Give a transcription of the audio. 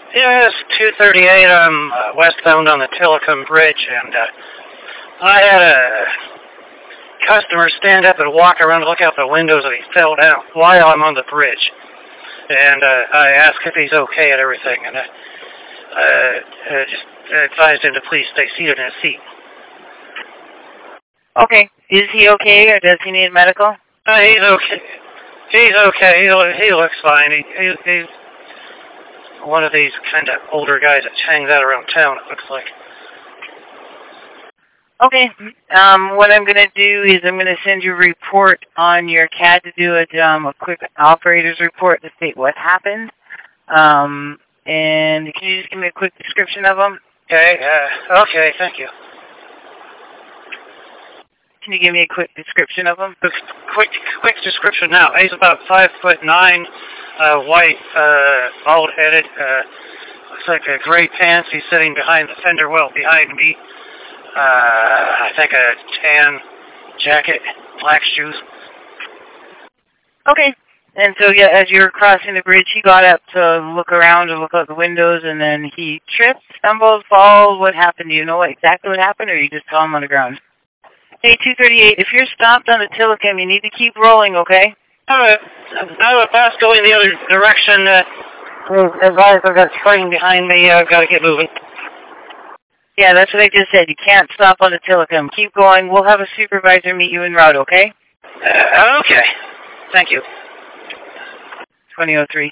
Yeah, it's 2:38. I'm westbound on the Tillicum Bridge, and I had a customer stand up and walk around and look out the windows, and he fell down while I'm on the bridge. And I asked if he's okay and everything, and just advised him to please stay seated in his seat. Okay. Is he okay, or does he need medical? He's okay. He's okay. He looks fine. He's one of these kind of older guys that hangs out around town, it looks like. Okay. What I'm going to do is I'm going to send you a report on your CAD to do a quick operator's report to state what happened. And can you just give me a quick description of him? Okay, thank you. Can you give me a quick description of him? Quick description now. He's about 5'9", white, bald-headed, looks like a gray pants. He's sitting behind the fender well behind me. I think a tan jacket, black shoes. Okay. And so, yeah, as you were crossing the bridge, he got up to look around and look out the windows, and then he tripped, stumbled, falls. What happened? Do you know exactly what happened, or you just saw him on the ground? Hey, 238, if you're stopped on the Tillicum, you need to keep rolling, okay? I have a bus going the other direction. Advise I've got a train behind me. I've got to get moving. Yeah, that's what I just said. You can't stop on the Tillicum. Keep going. We'll have a supervisor meet you en route, okay? Okay. Thank you. 2003.